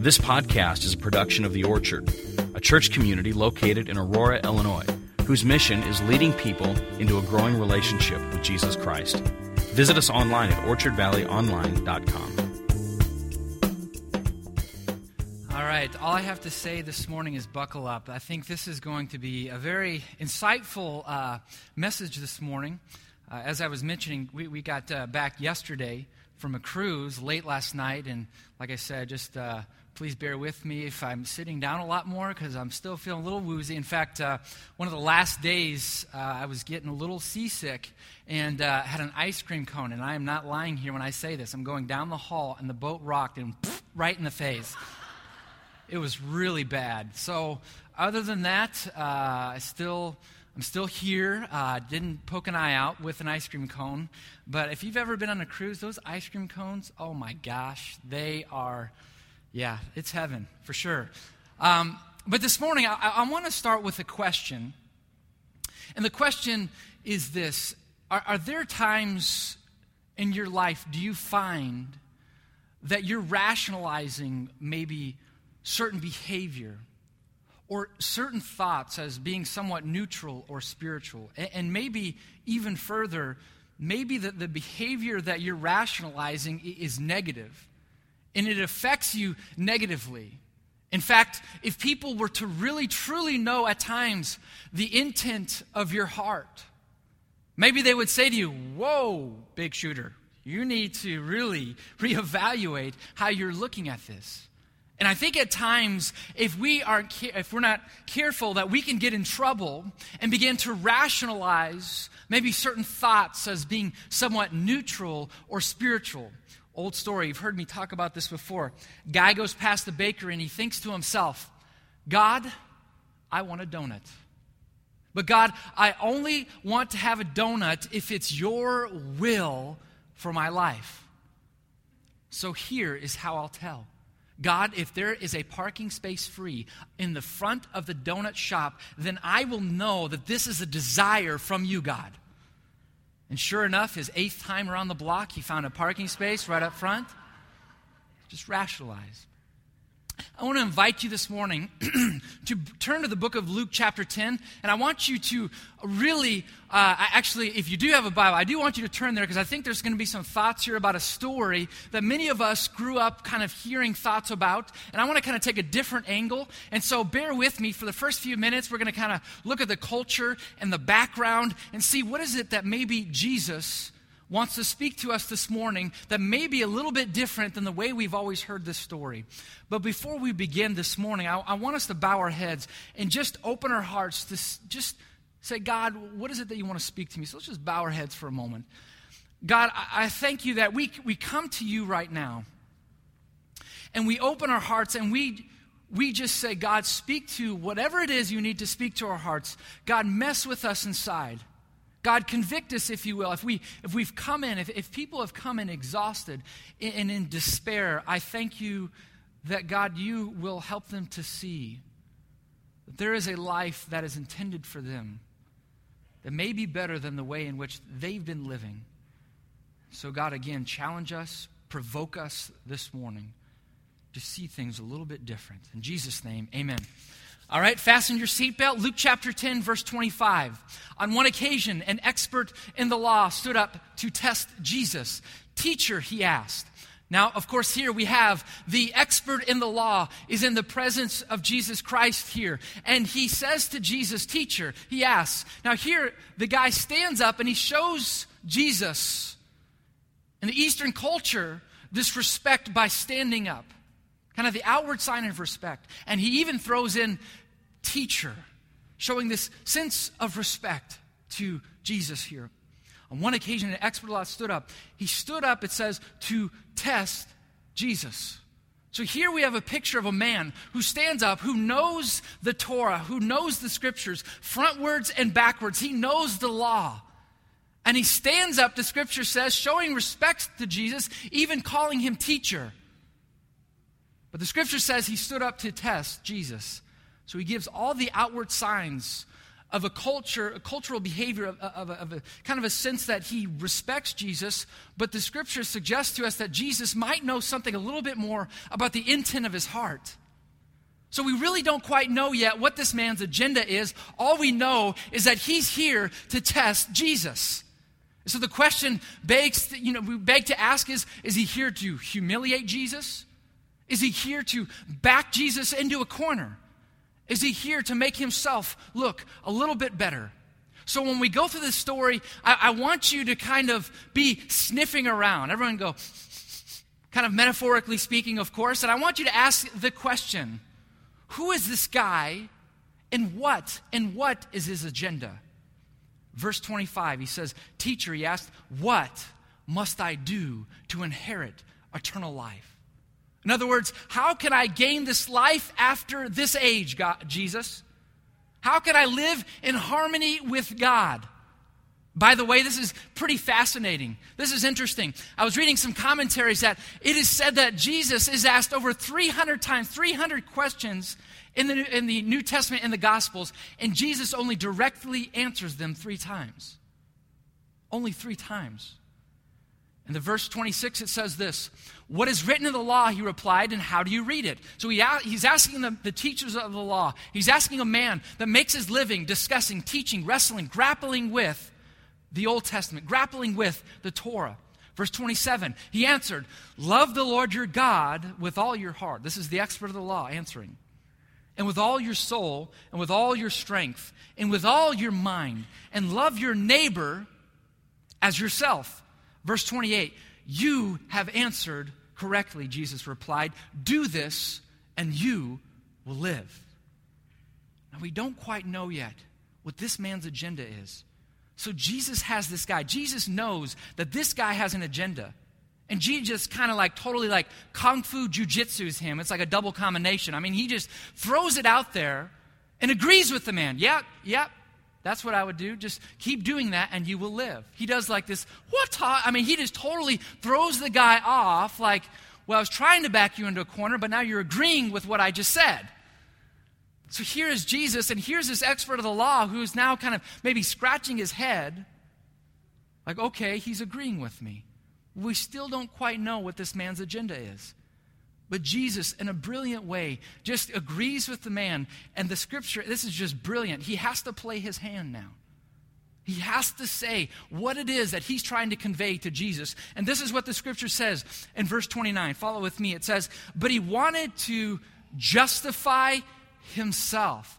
This podcast is a production of The Orchard, a church community located in Aurora, Illinois, whose mission is leading people into a growing relationship with Jesus Christ. Visit us online at orchardvalleyonline.com. All right, all I have to say this morning is buckle up. I think this is going to be a very insightful message this morning. As I was mentioning, we got back yesterday from a cruise late last night, and like I said, just please bear with me if I'm sitting down a lot more because I'm still feeling a little woozy. In fact, one of the last days, I was getting a little seasick and had an ice cream cone, and I am not lying here when I say this. I'm going down the hall, and the boat rocked and right in the face. It was really bad. So other than that, I'm still here. Didn't poke an eye out with an ice cream cone. But if you've ever been on a cruise, those ice cream cones, oh my gosh, they are, yeah, it's heaven for sure. But this morning, I want to start with a question. And the question is this. Are there times in your life, do you find that you're rationalizing maybe certain behavior or certain thoughts as being somewhat neutral or spiritual? And maybe even further, maybe the behavior that you're rationalizing is negative, and it affects you negatively. In fact, if people were to really, truly know at times the intent of your heart, maybe they would say to you, whoa, big shooter, you need to really reevaluate how you're looking at this. And I think at times, if we're not careful, that we can get in trouble and begin to rationalize maybe certain thoughts as being somewhat neutral or spiritual. Old story, you've heard me talk about this before. Guy goes past the bakery and he thinks to himself, God, I want a donut. But God, I only want to have a donut if it's your will for my life. So here is how I'll tell. God, if there is a parking space free in the front of the donut shop, then I will know that this is a desire from you, God. And sure enough, his 8th time around the block, he found a parking space right up front. Just rationalize. I want to invite you this morning to turn to the book of Luke chapter 10, and I want you to really, actually, if you do have a Bible, I do want you to turn there because I think there's going to be some thoughts here about a story that many of us grew up kind of hearing thoughts about, and I want to kind of take a different angle, and so bear with me for the first few minutes. We're going to kind of look at the culture and the background and see what is it that maybe Jesus wants to speak to us this morning that may be a little bit different than the way we've always heard this story. But before we begin this morning, I want us to bow our heads and just open our hearts to just say, God, what is it that you want to speak to me? So let's just bow our heads for a moment. God, I thank you that we come to you right now and we open our hearts and we just say, God, speak to whatever it is you need to speak to our hearts. God, mess with us inside. God, convict us, if you will. If we've come in, if people have come in exhausted and in despair, I thank you that, God, you will help them to see that there is a life that is intended for them that may be better than the way in which they've been living. So, God, again, challenge us, provoke us this morning to see things a little bit different. In Jesus' name, amen. All right, fasten your seatbelt. Luke chapter 10, verse 25. On one occasion, an expert in the law stood up to test Jesus. Teacher, he asked. Now, of course, here we have the expert in the law is in the presence of Jesus Christ here. And he says to Jesus, teacher, he asks. Now here, the guy stands up and he shows Jesus, in the Eastern culture, this respect by standing up. Kind of the outward sign of respect. And he even throws in teacher, showing this sense of respect to Jesus here. On one occasion, an expert law stood up. He stood up, it says, to test Jesus. So here we have a picture of a man who stands up, who knows the Torah, who knows the scriptures, frontwards and backwards. He knows the law. And he stands up, the scripture says, showing respect to Jesus, even calling him teacher. But the scripture says he stood up to test Jesus. So he gives all the outward signs of a cultural behavior, of a kind of a sense that he respects Jesus, but the scriptures suggest to us that Jesus might know something a little bit more about the intent of his heart. So we really don't quite know yet what this man's agenda is. All we know is that he's here to test Jesus. So the question we beg to ask is he here to humiliate Jesus? Is he here to back Jesus into a corner? Is he here to make himself look a little bit better? So when we go through this story, I want you to kind of be sniffing around. Everyone go, kind of metaphorically speaking, of course. And I want you to ask the question, who is this guy and what is his agenda? Verse 25, he says, "Teacher," he asked, "what must I do to inherit eternal life?" In other words, how can I gain this life after this age, Jesus? How can I live in harmony with God? By the way, this is pretty fascinating. This is interesting. I was reading some commentaries that it is said that Jesus is asked over 300 times, 300 questions in the New Testament and the Gospels, and Jesus only directly answers them 3 times. Only 3 times. In the verse 26, it says this, "What is written in the law," he replied, "and how do you read it?" So he's asking the teachers of the law. He's asking a man that makes his living discussing, teaching, wrestling, grappling with the Old Testament, grappling with the Torah. Verse 27, he answered, "Love the Lord your God with all your heart." This is the expert of the law answering. "And with all your soul, and with all your strength, and with all your mind, and love your neighbor as yourself." Verse 28, "You have answered correctly," Jesus replied. "Do this, and you will live." Now, we don't quite know yet what this man's agenda is. So Jesus has this guy. Jesus knows that this guy has an agenda. And Jesus kind of totally kung fu jujitsus him. It's like a double combination. I mean, he just throws it out there and agrees with the man. Yep. That's what I would do. Just keep doing that and you will live. He does this, he just totally throws the guy off I was trying to back you into a corner, but now you're agreeing with what I just said. So here is Jesus, and here's this expert of the law who is now kind of maybe scratching his head. Okay, he's agreeing with me. We still don't quite know what this man's agenda is. But Jesus, in a brilliant way, just agrees with the man. And the scripture, this is just brilliant. He has to play his hand now. He has to say what it is that he's trying to convey to Jesus. And this is what the scripture says in verse 29. Follow with me. It says, "But he wanted to justify himself."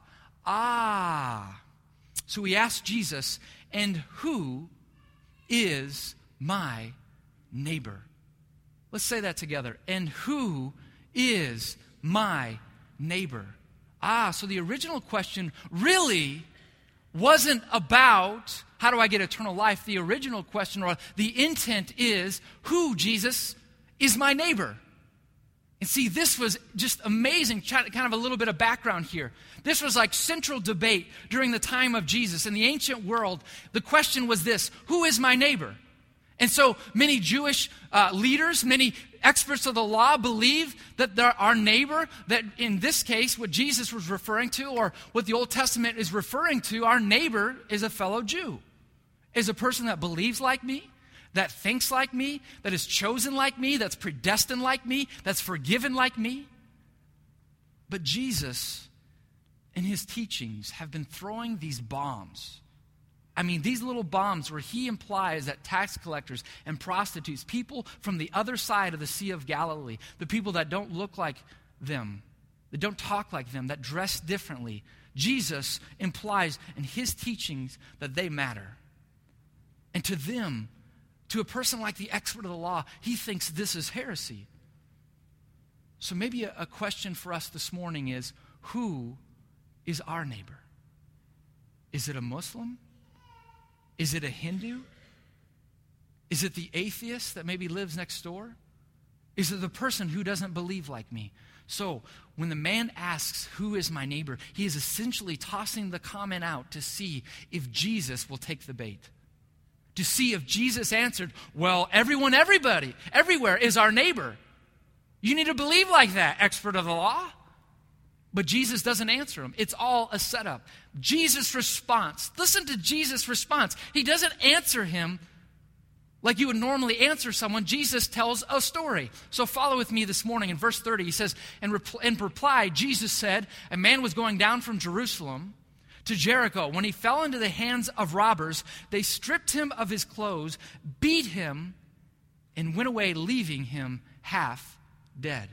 So he asked Jesus, "And who is my neighbor?" Let's say that together. And who is my neighbor? So the original question really wasn't about how do I get eternal life. The original question, or the intent, is who, Jesus, is my neighbor? And see, this was just amazing, kind of a little bit of background here. This was central debate during the time of Jesus. In the ancient world, the question was this: who is my neighbor? And so many Jewish leaders, many experts of the law believe that our neighbor, that in this case, what Jesus was referring to, or what the Old Testament is referring to, our neighbor is a fellow Jew, is a person that believes like me, that thinks like me, that is chosen like me, that's predestined like me, that's forgiven like me. But Jesus, in his teachings, have been throwing these bombs. These little bombs where he implies that tax collectors and prostitutes, people from the other side of the Sea of Galilee, the people that don't look like them, that don't talk like them, that dress differently, Jesus implies in his teachings that they matter. And to them, to a person like the expert of the law, he thinks this is heresy. So maybe a question for us this morning is, who is our neighbor? Is it a Muslim? Is it a Hindu? Is it the atheist that maybe lives next door? Is it the person who doesn't believe like me? So when the man asks, "Who is my neighbor?" he is essentially tossing the comment out to see if Jesus will take the bait. To see if Jesus answered, "Well, everyone, everybody, everywhere is our neighbor. You need to believe like that, expert of the law." But Jesus doesn't answer him. It's all a setup. Jesus' response. Listen to Jesus' response. He doesn't answer him like you would normally answer someone. Jesus tells a story. So follow with me this morning in verse 30. He says, in reply, Jesus said, a man was going down from Jerusalem to Jericho. When he fell into the hands of robbers, they stripped him of his clothes, beat him, and went away, leaving him half dead.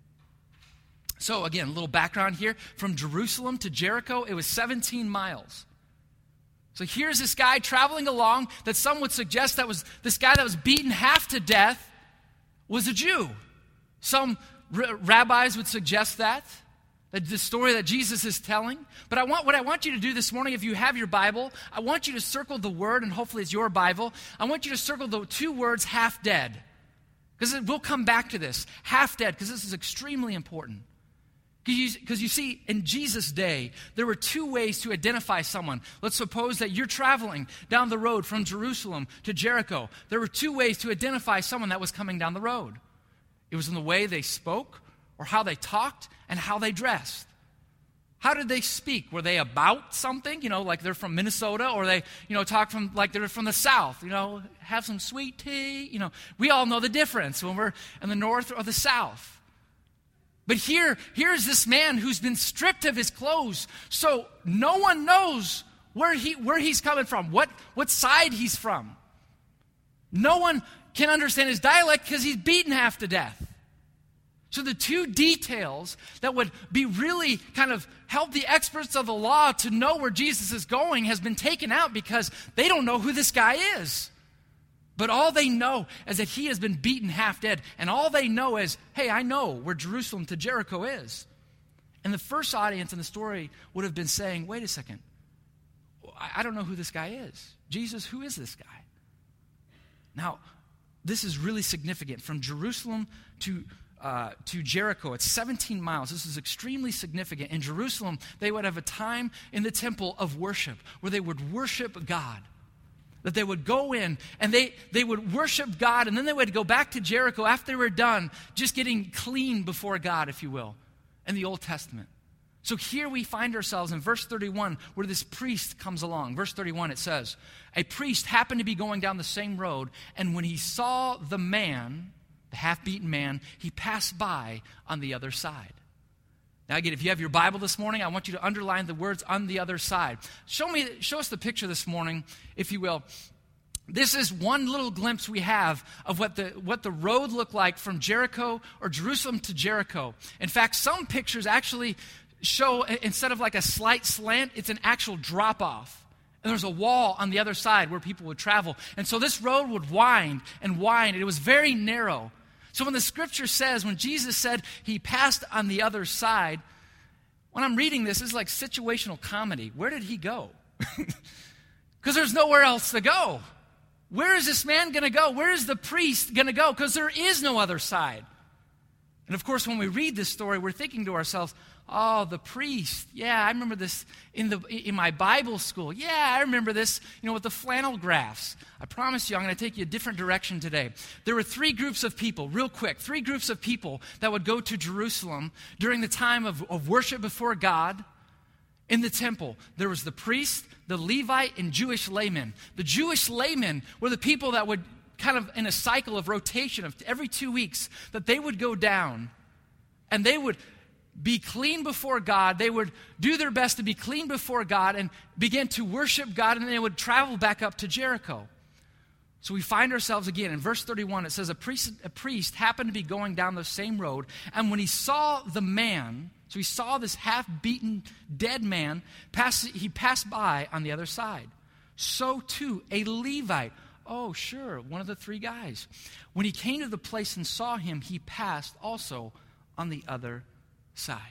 So again, a little background here. From Jerusalem to Jericho, it was 17 miles. So here's this guy traveling along that some would suggest that was this guy that was beaten half to death was a Jew. Some rabbis would suggest that the story that Jesus is telling. But what I want you to do this morning, if you have your Bible, I want you to circle the word, and hopefully it's your Bible. I want you to circle the two words, half dead. Because we'll come back to this. Half dead, because this is extremely important. Because you see, in Jesus' day, there were two ways to identify someone. Let's suppose that you're traveling down the road from Jerusalem to Jericho. There were two ways to identify someone that was coming down the road. It was in the way they spoke, or how they talked, and how they dressed. How did they speak? Were they about something? Like they're from Minnesota, or they, talk from like they're from the South. Have some sweet tea. We all know the difference when we're in the North or the South. But here's this man who's been stripped of his clothes, so no one knows where he's coming from, what side he's from. No one can understand his dialect because he's beaten half to death. So the two details that would be really kind of help the experts of the law to know where Jesus is going has been taken out because they don't know who this guy is. But all they know is that he has been beaten half dead. And all they know is, hey, I know where Jerusalem to Jericho is. And the first audience in the story would have been saying, wait a second, I don't know who this guy is. Jesus, who is this guy? Now, this is really significant. From Jerusalem to Jericho, it's 17 miles. This is extremely significant. In Jerusalem, they would have a time in the temple of worship where they would worship God. That they would go in and they would worship God, and then they would go back to Jericho after they were done, just getting clean before God, if you will, in the Old Testament. So here we find ourselves in verse 31 where this priest comes along. Verse 31, it says, a priest happened to be going down the same road, and when he saw the man, the half-beaten man, he passed by on the other side. Now again, if you have your Bible this morning, I want you to underline the words "on the other side." Show us the picture this morning, if you will. This is one little glimpse we have of what the road looked like from Jericho or Jerusalem to Jericho. In fact, some pictures actually show, instead of like a slight slant, it's an actual drop-off. And there's a wall on the other side where people would travel. And so this road would wind and wind, and it was very narrow. So when the scripture says, when Jesus said he passed on the other side, when I'm reading this, it's like situational comedy. Where did he go? Because there's nowhere else to go. Where is this man going to go? Where is the priest going to go? Because there is no other side. And of course, when we read this story, we're thinking to ourselves, oh, the priest. Yeah, I remember this in my Bible school. Yeah, I remember this, with the flannel graphs. I promise you, I'm going to take you a different direction today. There were three groups of people, real quick, three groups of people that would go to Jerusalem during the time of worship before God in the temple. There was the priest, the Levite, and Jewish laymen. The Jewish laymen were the people that would kind of in a cycle of rotation of every 2 weeks, that they would go down and they would be clean before God. They would do their best to be clean before God and begin to worship God, and then they would travel back up to Jericho. So we find ourselves again in verse 31. It says a priest happened to be going down the same road, and when he saw the man, so he saw this half-beaten dead man, he passed by on the other side. So too a Levite. Oh, sure, one of the three guys. When he came to the place and saw him, he passed also on the other side.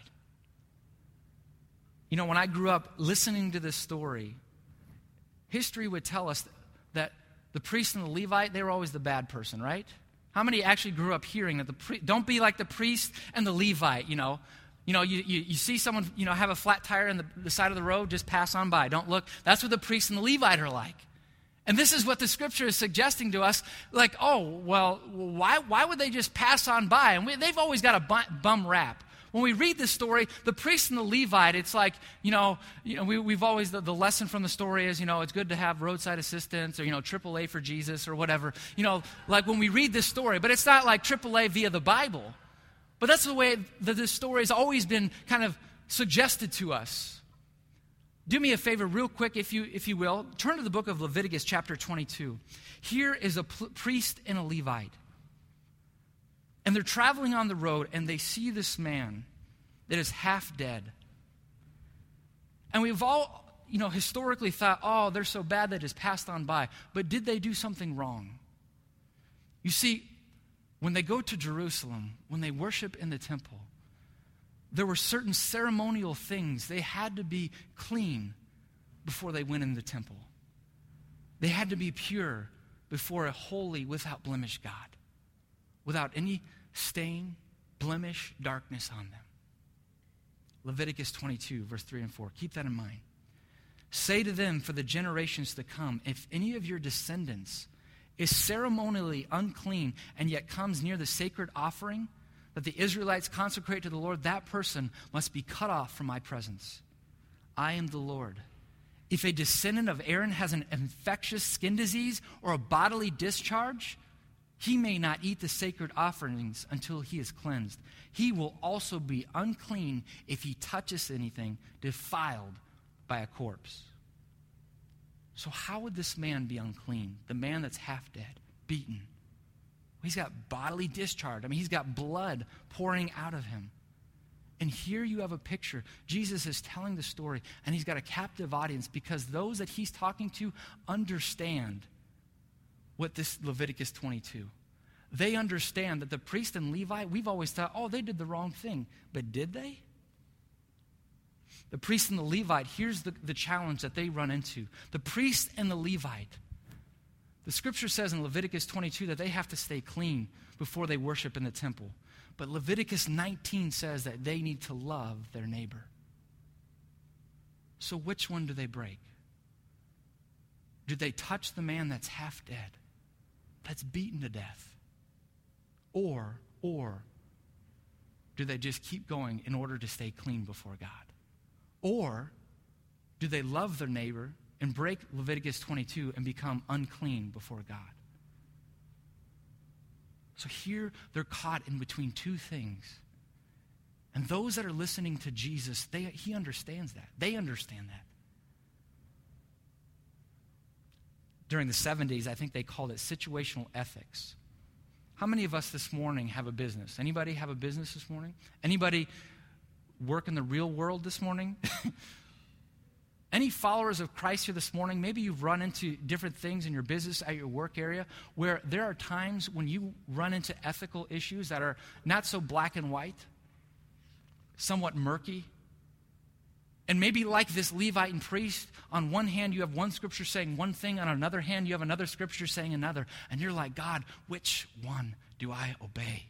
When I grew up listening to this story, history would tell us that the priest and the Levite, they were always the bad person, right? How many actually grew up hearing that don't be like the priest and the Levite, You see someone, have a flat tire on the side of the road, just pass on by. Don't look. That's what the priest and the Levite are like. And this is what the scripture is suggesting to us, like, oh, well, why would they just pass on by? And they've always got a bum rap. When we read this story, the priest and the Levite, it's like, we've always, the lesson from the story is, it's good to have roadside assistance or, AAA for Jesus or whatever. Like when we read this story, but it's not like AAA via the Bible. But that's the way that this story has always been kind of suggested to us. Do me a favor real quick, if you will. Turn to the book of Leviticus chapter 22. Here is a priest and a Levite. And they're traveling on the road, and they see this man that is half dead. And we've all, historically thought, oh, they're so bad that it's passed on by. But did they do something wrong? You see, when they go to Jerusalem, when they worship in the temple, there were certain ceremonial things. They had to be clean before they went in the temple. They had to be pure before a holy, without blemish God, without any stain, blemish, darkness on them. Leviticus 22, verse 3 and 4. Keep that in mind. Say to them for the generations to come, if any of your descendants is ceremonially unclean and yet comes near the sacred offering that the Israelites consecrate to the Lord, that person must be cut off from my presence. I am the Lord. If a descendant of Aaron has an infectious skin disease or a bodily discharge, he may not eat the sacred offerings until he is cleansed. He will also be unclean if he touches anything defiled by a corpse. So how would this man be unclean? The man that's half dead, beaten. He's got bodily discharge. He's got blood pouring out of him. And here you have a picture. Jesus is telling the story, and he's got a captive audience because those that he's talking to understand what this Leviticus 22. They understand that the priest and Levite, we've always thought, oh, they did the wrong thing. But did they? The priest and the Levite, here's the challenge that they run into. The priest and the Levite, the scripture says in Leviticus 22 that they have to stay clean before they worship in the temple. But Leviticus 19 says that they need to love their neighbor. So which one do they break? Do they touch the man that's half dead, that's beaten to death? Or do they just keep going in order to stay clean before God? Or do they love their neighbor and break Leviticus 22 and become unclean before God? So here they're caught in between two things. And those that are listening to Jesus, he understands that. They understand that. During the 70s, I think they called it situational ethics. How many of us this morning have a business? Anybody have a business this morning? Anybody work in the real world this morning? Any followers of Christ here this morning? Maybe you've run into different things in your business, at your work area, where there are times when you run into ethical issues that are not so black and white, somewhat murky. And maybe like this Levite and priest, on one hand you have one scripture saying one thing, on another hand you have another scripture saying another. And you're like, God, which one do I obey?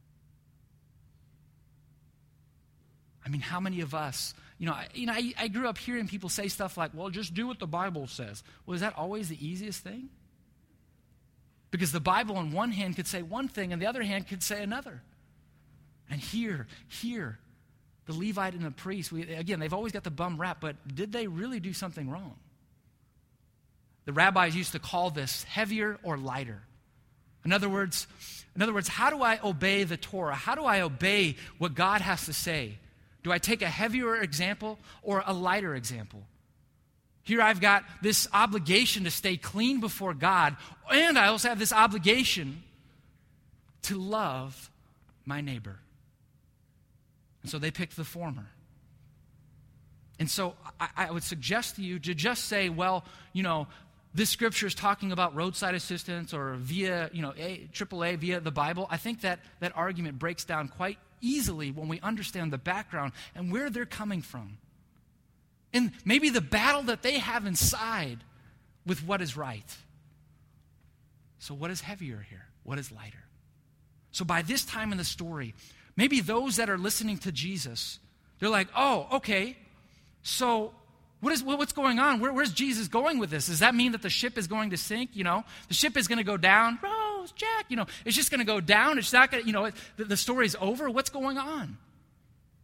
How many of us, I grew up hearing people say stuff like, well, just do what the Bible says. Well, is that always the easiest thing? Because the Bible on one hand could say one thing, and the other hand could say another. And here, the Levite and the priest, they've always got the bum rap, but did they really do something wrong? The rabbis used to call this heavier or lighter. In other words, how do I obey the Torah? How do I obey what God has to say? Do I take a heavier example or a lighter example? Here I've got this obligation to stay clean before God, and I also have this obligation to love my neighbor. And so they picked the former. And so I would suggest to you to just say, well, this scripture is talking about roadside assistance or via, AAA, via the Bible. I think that argument breaks down quite easily when we understand the background and where they're coming from. And maybe the battle that they have inside with what is right. So what is heavier here? What is lighter? So by this time in the story, maybe those that are listening to Jesus, they're like, oh, okay, so what's going on? Where's Jesus going with this? Does that mean that the ship is going to sink? The ship is going to go down. Rose, Jack, it's just going to go down. It's not going to, the story's over. What's going on?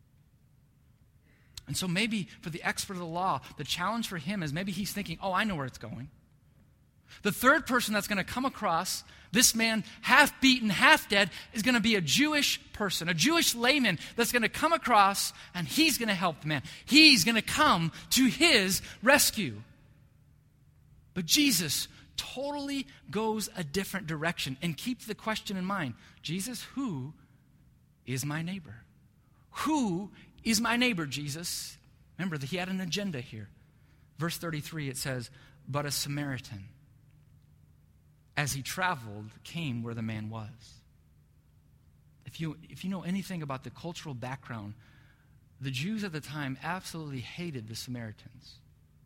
And so maybe for the expert of the law, the challenge for him is maybe he's thinking, oh, I know where it's going. The third person that's going to come across this man, half beaten, half dead, is going to be a Jewish person, a Jewish layman that's going to come across, and he's going to help the man. He's going to come to his rescue. But Jesus totally goes a different direction. And keep the question in mind. Jesus, who is my neighbor? Who is my neighbor, Jesus? Remember that he had an agenda here. Verse 33, it says, but a Samaritan, as he traveled, came where the man was. If you know anything about the cultural background, the Jews at the time absolutely hated the Samaritans.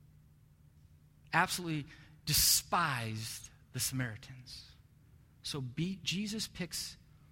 Absolutely despised the Samaritans. So Jesus picks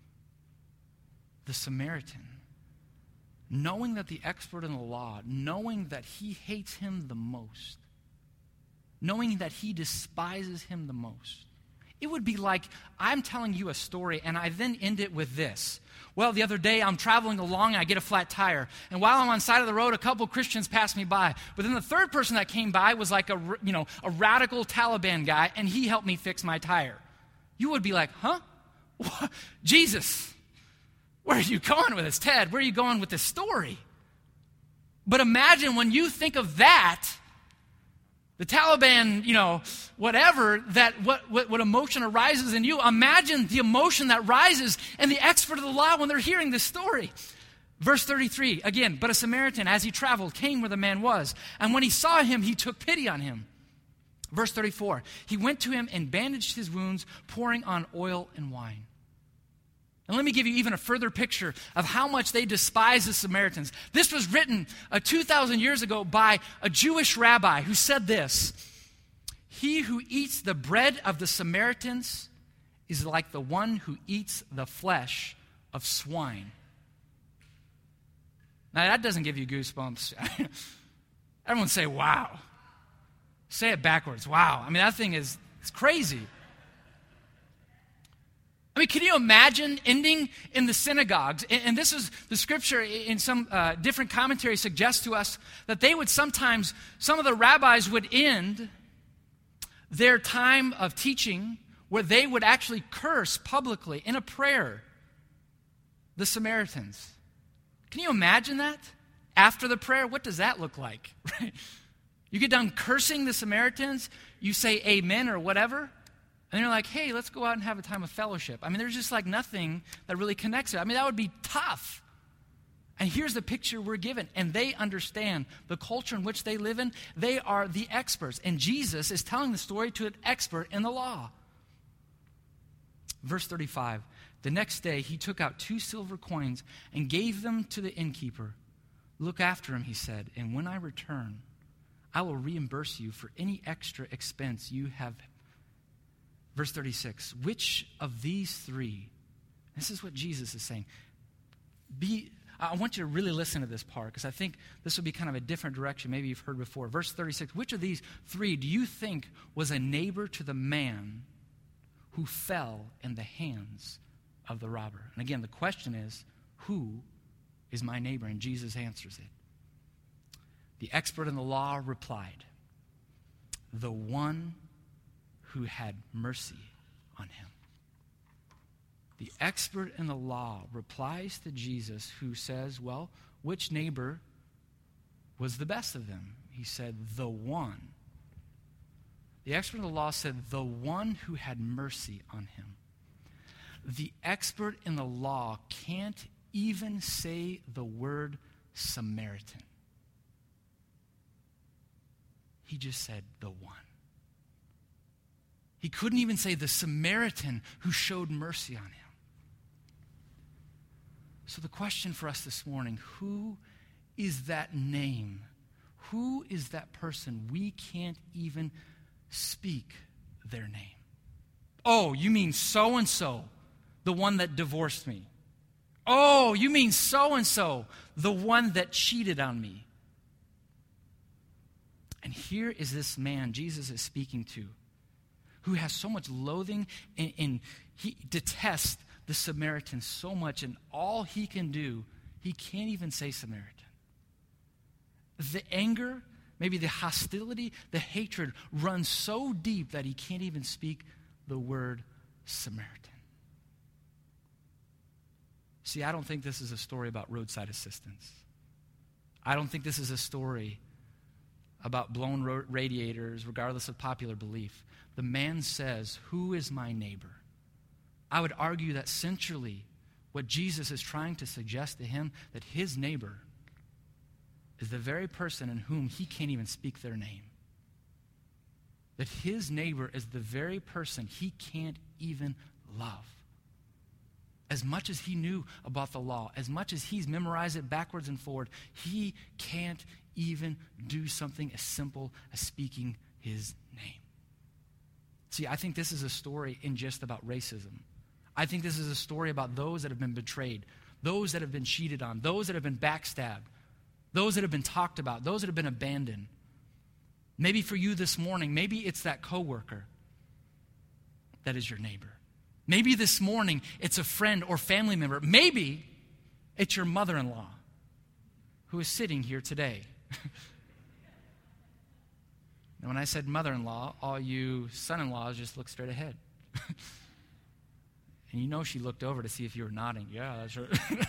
the Samaritan, knowing that the expert in the law, knowing that he hates him the most, knowing that he despises him the most. It would be like I'm telling you a story and I then end it with this. Well, the other day I'm traveling along and I get a flat tire. And while I'm on the side of the road, a couple Christians passed me by. But then the third person that came by was like a radical Taliban guy, and he helped me fix my tire. You would be like, huh? What? Jesus, where are you going with this? Ted, where are you going with this story? But imagine when you think of that, the Taliban, whatever, that what emotion arises in you. Imagine the emotion that rises in the expert of the law when they're hearing this story. Verse 33, again, but a Samaritan, as he traveled, came where the man was. And when he saw him, he took pity on him. Verse 34, he went to him and bandaged his wounds, pouring on oil and wine. And let me give you even a further picture of how much they despise the Samaritans. This was written 2,000 years ago by a Jewish rabbi who said this: he who eats the bread of the Samaritans is like the one who eats the flesh of swine. Now that doesn't give you goosebumps. Everyone say, wow. Say it backwards. Wow. I mean, that thing it's crazy. I mean, can you imagine ending in the synagogues? And this is the scripture in some different commentaries suggests to us that they would sometimes, some of the rabbis would end their time of teaching where they would actually curse publicly in a prayer the Samaritans. Can you imagine that? After the prayer, what does that look like? Right? You get done cursing the Samaritans, you say amen or whatever, and you're like, hey, let's go out and have a time of fellowship. I mean, there's just like nothing that really connects it. I mean, that would be tough. And here's the picture we're given. And they understand the culture in which they live in. They are the experts. And Jesus is telling the story to an expert in the law. Verse 35, the next day he took out 2 silver coins and gave them to the innkeeper. Look after him, he said, and when I return, I will reimburse you for any extra expense you have. Verse 36, which of these 3, this is what Jesus is saying. I want you to really listen to this part because I think this will be kind of a different direction maybe you've heard before. Verse 36, which of these 3 do you think was a neighbor to the man who fell in the hands of the robber? And again, the question is, who is my neighbor? And Jesus answers it. The expert in the law replied, the one who had mercy on him. The expert in the law replies to Jesus, who says, well, which neighbor was the best of them? He said, the one. The expert in the law said, the one who had mercy on him. The expert in the law can't even say the word Samaritan. He just said, the one. He couldn't even say the Samaritan who showed mercy on him. So the question for us this morning, who is that name? Who is that person? We can't even speak their name. Oh, you mean so-and-so, the one that divorced me. Oh, you mean so-and-so, the one that cheated on me. And here is this man Jesus is speaking to, who has so much loathing and he detests the Samaritan so much, and all he can do, he can't even say Samaritan. The anger, maybe the hostility, the hatred runs so deep that he can't even speak the word Samaritan. See, I don't think this is a story about roadside assistance. I don't think this is a story about blown radiators, regardless of popular belief. The man says, "Who is my neighbor?" I would argue that centrally, what Jesus is trying to suggest to him, that his neighbor is the very person in whom he can't even speak their name. That his neighbor is the very person he can't even love. As much as he knew about the law, as much as he's memorized it backwards and forward, he can't even do something as simple as speaking his name. See, I think this is a story in just about racism. I think this is a story about those that have been betrayed, those that have been cheated on, those that have been backstabbed, those that have been talked about, those that have been abandoned. Maybe for you this morning, maybe it's that coworker that is your neighbor. Maybe this morning it's a friend or family member. Maybe it's your mother-in-law who is sitting here today. And when I said mother-in-law, all you son-in-laws just looked straight ahead. And you know she looked over to see if you were nodding. Yeah, that's right.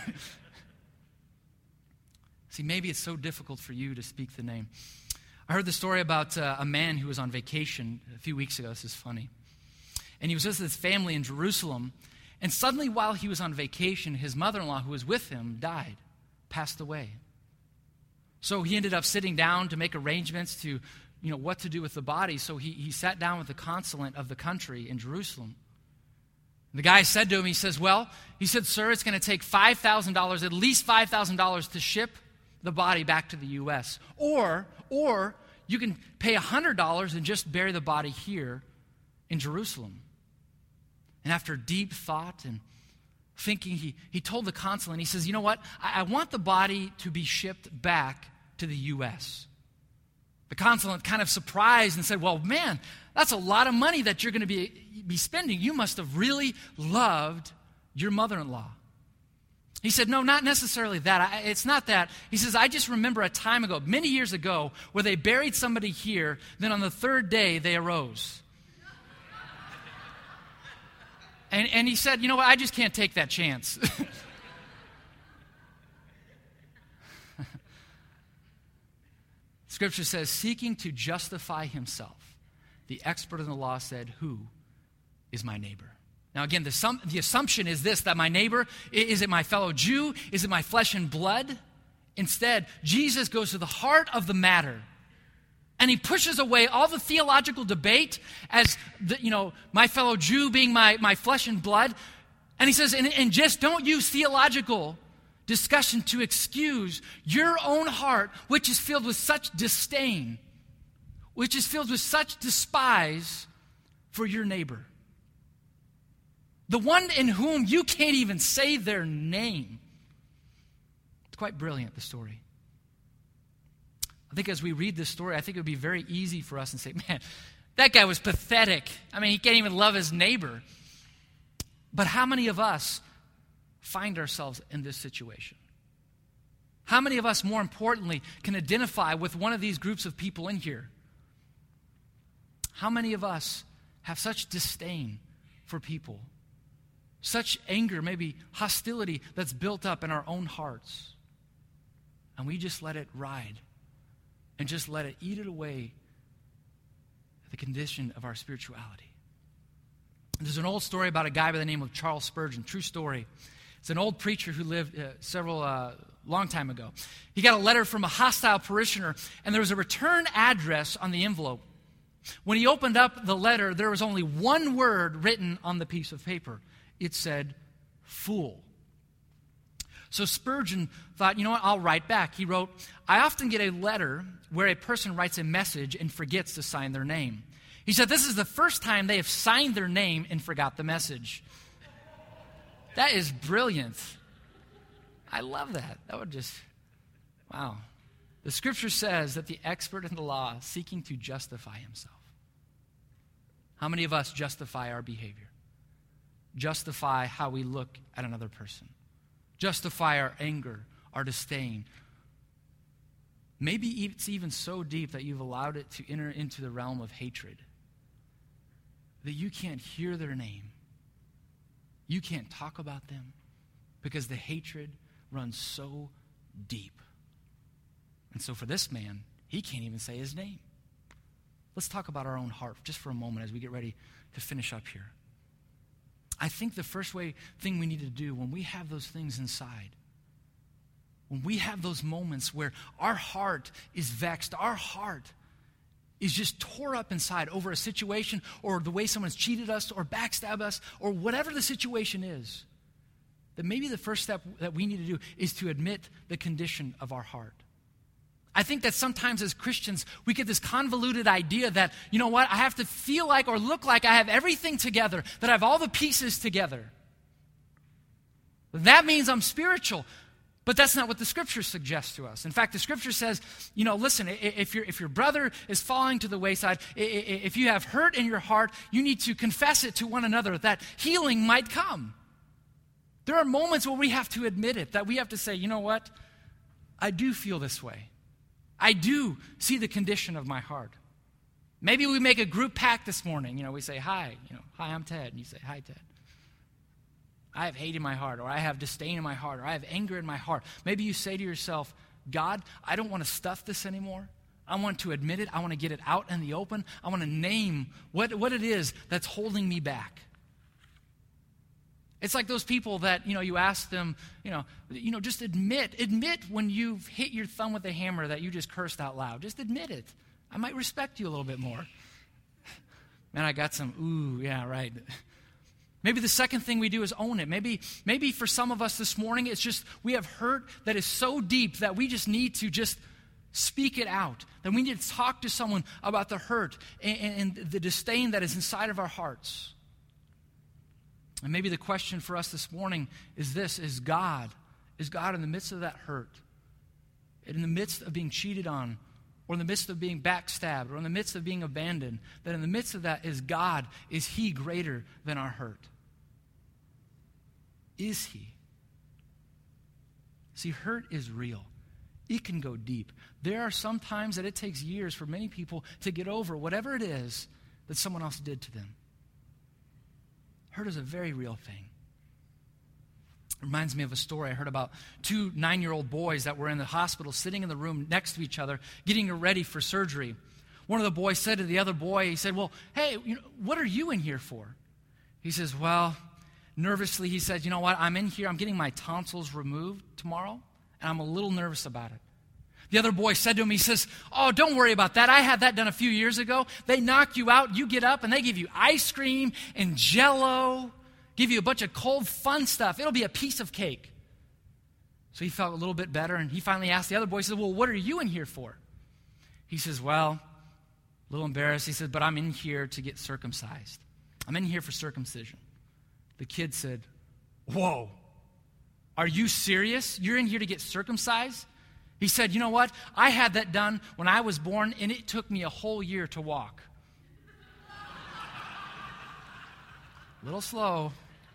See, maybe it's so difficult for you to speak the name. I heard the story about a man who was on vacation a few weeks ago. This is funny. And he was with his family in Jerusalem. And suddenly, while he was on vacation, his mother-in-law, who was with him, died, passed away. So he ended up sitting down to make arrangements to, what to do with the body. So he sat down with the consulate of the country in Jerusalem. The guy said to him, he said, "Sir, it's going to take $5,000, at least $5,000 to ship the body back to the U.S. Or you can pay $100 and just bury the body here in Jerusalem." And after deep thought and thinking, he told the consul, and he says, "You know what? I want the body to be shipped back to the U.S. The consul kind of surprised and said, "Well, man, that's a lot of money that you're going to be spending. You must have really loved your mother-in-law." He said, "No, not necessarily that. It's not that." He says, "I just remember a time ago, many years ago, where they buried somebody here, then on the third day they arose." And he said, "You know what, I just can't take that chance." Scripture says, seeking to justify himself, the expert in the law said, "Who is my neighbor?" Now again, the assumption is this, that my neighbor, is it my fellow Jew? Is it my flesh and blood? Instead, Jesus goes to the heart of the matter. And he pushes away all the theological debate as, my fellow Jew being my flesh and blood. And he says, and just don't use theological discussion to excuse your own heart, which is filled with such disdain, which is filled with such despise for your neighbor. The one in whom you can't even say their name. It's quite brilliant, the story. I think as we read this story, I think it would be very easy for us to say, man, that guy was pathetic. I mean, he can't even love his neighbor. But how many of us find ourselves in this situation? How many of us, more importantly, can identify with one of these groups of people in here? How many of us have such disdain for people, such anger, maybe hostility that's built up in our own hearts, and we just let it ride and just let it eat it away at the condition of our spirituality? There's an old story about a guy by the name of Charles Spurgeon, true story. It's an old preacher who lived long time ago. He got a letter from a hostile parishioner, and there was a return address on the envelope. When he opened up the letter, there was only one word written on the piece of paper. It said, "Fool." So Spurgeon thought, you know what, I'll write back. He wrote, "I often get a letter where a person writes a message and forgets to sign their name." He said, "This is the first time they have signed their name and forgot the message." That is brilliant. I love that. That would just, wow. The scripture says that the expert in the law seeking to justify himself. How many of us justify our behavior? Justify how we look at another person? Justify our anger, our disdain, Maybe it's even so deep that you've allowed it to enter into the realm of hatred, that you can't hear their name. You can't talk about them because the hatred runs so deep. And so for this man, he can't even say his name. Let's talk about our own heart just for a moment as we get ready to finish up here. I think the first thing we need to do when we have those things inside, when we have those moments where our heart is vexed, our heart is just tore up inside over a situation or the way someone's cheated us or backstabbed us or whatever the situation is, that maybe the first step that we need to do is to admit the condition of our heart. I think that sometimes as Christians, we get this convoluted idea that, you know what, I have to feel like or look like I have everything together, that I have all the pieces together. That means I'm spiritual. But that's not what the Scripture suggests to us. In fact, the Scripture says, you know, listen, if your brother is falling to the wayside, if you have hurt in your heart, you need to confess it to one another that healing might come. There are moments where we have to admit it, that we have to say, you know what, I do feel this way. I do see the condition of my heart. Maybe we make a group pact this morning. You know, we say, hi, hi, I'm Ted. And you say, hi, Ted. I have hate in my heart, or I have disdain in my heart, or I have anger in my heart. Maybe you say to yourself, God, I don't want to stuff this anymore. I want to admit it. I want to get it out in the open. I want to name what it is that's holding me back. It's like those people that, you ask them, just admit when you've hit your thumb with a hammer that you just cursed out loud. Just admit it. I might respect you a little bit more. Man, I got some, ooh, yeah, right. Maybe the second thing we do is own it. Maybe for some of us this morning, it's just we have hurt that is so deep that we just need to just speak it out. That we need to talk to someone about the hurt and the disdain that is inside of our hearts. And maybe the question for us this morning is this: is God in the midst of that hurt, in the midst of being cheated on, or in the midst of being backstabbed, or in the midst of being abandoned, that in the midst of that is God, is He greater than our hurt? Is He? See, hurt is real. It can go deep. There are some times that it takes years for many people to get over whatever it is that someone else did to them. Hurt is a very real thing. It reminds me of a story I heard about 2 9-year-old boys that were in the hospital sitting in the room next to each other getting ready for surgery. One of the boys said to the other boy, he said, well, hey, what are you in here for? He says, well, nervously, he said, you know what, I'm in here, I'm getting my tonsils removed tomorrow, and I'm a little nervous about it. The other boy said to him, he says, oh, don't worry about that. I had that done a few years ago. They knock you out, you get up, and they give you ice cream and Jell-O, give you a bunch of cold, fun stuff. It'll be a piece of cake. So he felt a little bit better, and he finally asked the other boy, he said, well, what are you in here for? He says, well, a little embarrassed. He said, but I'm in here to get circumcised. I'm in here for circumcision. The kid said, whoa, are you serious? You're in here to get circumcised? He said, you know what? I had that done when I was born, and it took me a whole year to walk. A little slow.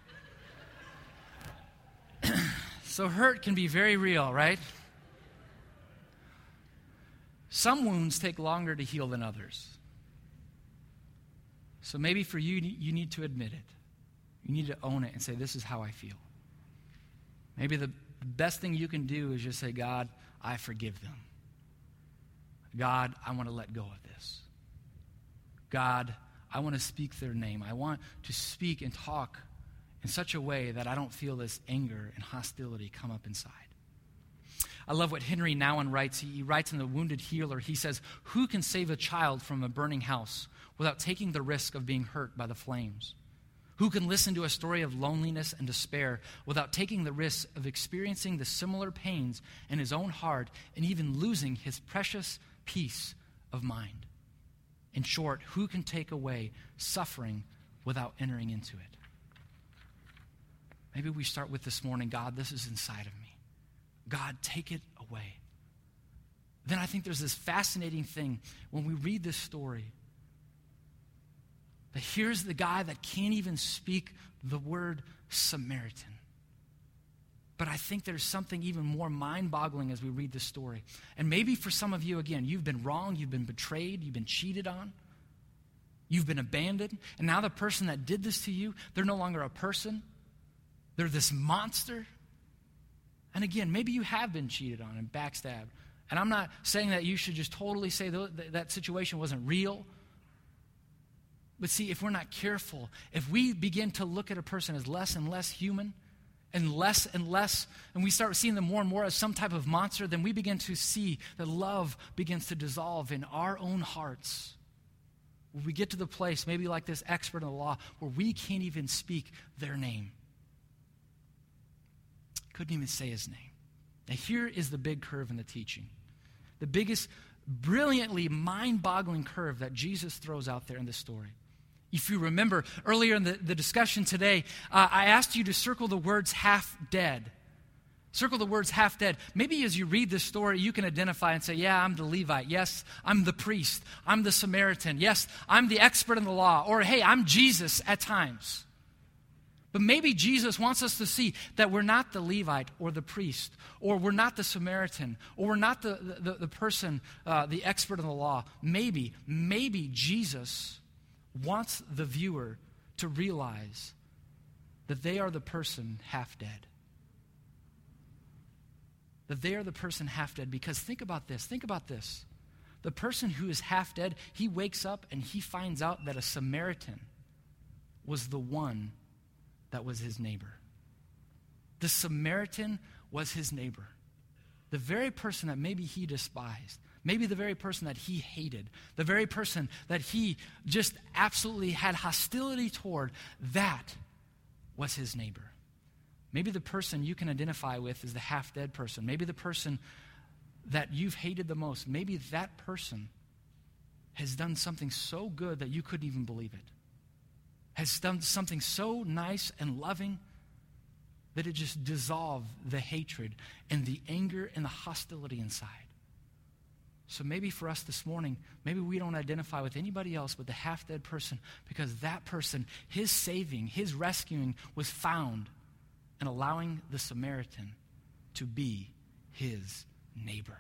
So hurt can be very real, right? Some wounds take longer to heal than others. So maybe for you, you need to admit it. You need to own it and say, this is how I feel. Maybe the best thing you can do is just say, God, I forgive them. God, I want to let go of this. God, I want to speak their name. I want to speak and talk in such a way that I don't feel this anger and hostility come up inside. I love what Henry Nouwen writes. He writes in The Wounded Healer, he says, who can save a child from a burning house without taking the risk of being hurt by the flames? Who can listen to a story of loneliness and despair without taking the risk of experiencing the similar pains in his own heart and even losing his precious peace of mind? In short, who can take away suffering without entering into it? Maybe we start with this morning, God, this is inside of me. God, take it away. Then I think there's this fascinating thing when we read this story. That here's the guy that can't even speak the word Samaritan. But I think there's something even more mind-boggling as we read this story. And maybe for some of you, again, you've been wronged, you've been betrayed, you've been cheated on, you've been abandoned, and now the person that did this to you, they're no longer a person. They're this monster. And again, maybe you have been cheated on and backstabbed. And I'm not saying that you should just totally say that situation wasn't real. But see, if we're not careful, if we begin to look at a person as less and less human, and less, and we start seeing them more and more as some type of monster, then we begin to see that love begins to dissolve in our own hearts. We get to the place, maybe like this expert in the law, where we can't even speak their name. Couldn't even say his name. Now here is the big curve in the teaching. The biggest, brilliantly mind-boggling curve that Jesus throws out there in this story. If you remember earlier in the discussion today, I asked you to circle the words half dead. Circle the words half dead. Maybe as you read this story, you can identify and say, yeah, I'm the Levite. Yes, I'm the priest. I'm the Samaritan. Yes, I'm the expert in the law. Or, hey, I'm Jesus at times. But maybe Jesus wants us to see that we're not the Levite or the priest, or we're not the Samaritan, or we're not the person, the expert in the law. Maybe Jesus wants the viewer to realize that they are the person half dead. That they are the person half dead. Because think about this. The person who is half dead, he wakes up and he finds out that a Samaritan was the one that was his neighbor. The Samaritan was his neighbor. The very person that maybe he despised. Maybe the very person that he hated, the very person that he just absolutely had hostility toward, that was his neighbor. Maybe the person you can identify with is the half-dead person. Maybe the person that you've hated the most. Maybe that person has done something so good that you couldn't even believe it. Has done something so nice and loving that it just dissolved the hatred and the anger and the hostility inside. So maybe for us this morning, maybe we don't identify with anybody else but the half-dead person, because that person, his saving, his rescuing was found in allowing the Samaritan to be his neighbor.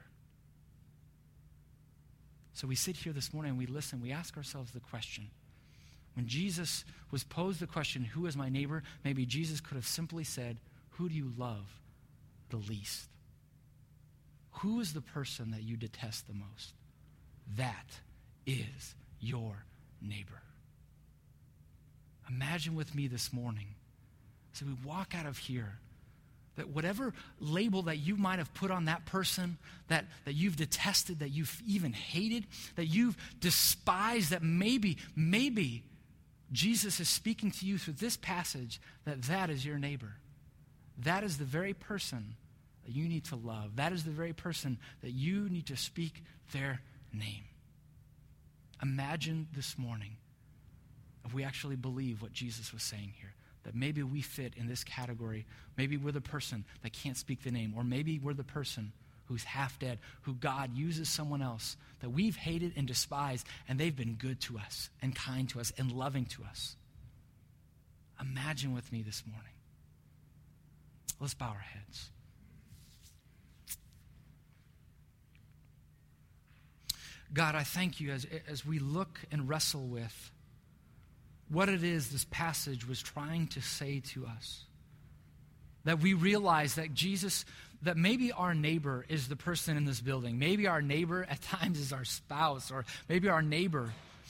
So we sit here this morning and we listen, we ask ourselves the question. When Jesus was posed the question, who is my neighbor? Maybe Jesus could have simply said, who do you love the least? Who is the person that you detest the most? That is your neighbor. Imagine with me this morning, as we walk out of here, that whatever label that you might have put on that person, that you've detested, that you've even hated, that you've despised, that maybe Jesus is speaking to you through this passage, that is your neighbor. That is the very person that you need to love. That is the very person that you need to speak their name. Imagine this morning if we actually believe what Jesus was saying here, that maybe we fit in this category. Maybe we're the person that can't speak the name, or maybe we're the person who's half dead, who God uses someone else that we've hated and despised, and they've been good to us and kind to us and loving to us. Imagine with me this morning. Let's bow our heads. God, I thank you as we look and wrestle with what it is this passage was trying to say to us. That we realize that Jesus, that maybe our neighbor is the person in this building. Maybe our neighbor at times is our spouse, or maybe our neighbor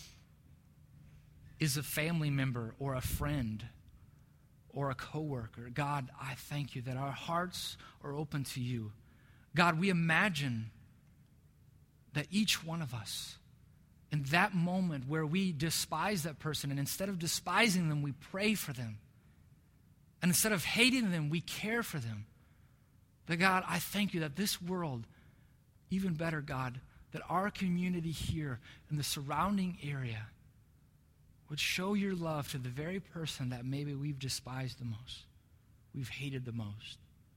is a family member or a friend or a coworker. God, I thank you that our hearts are open to you. God, we imagine that each one of us, in that moment where we despise that person, and instead of despising them, we pray for them. And instead of hating them, we care for them. But God, I thank you that this world, even better, God, that our community here in the surrounding area would show your love to the very person that maybe we've despised the most, we've hated the most.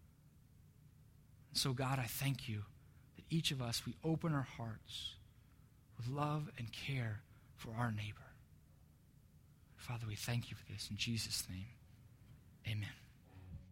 So God, I thank you that each of us, we open our hearts with love and care for our neighbor. Father, we thank you for this in Jesus' name. Amen.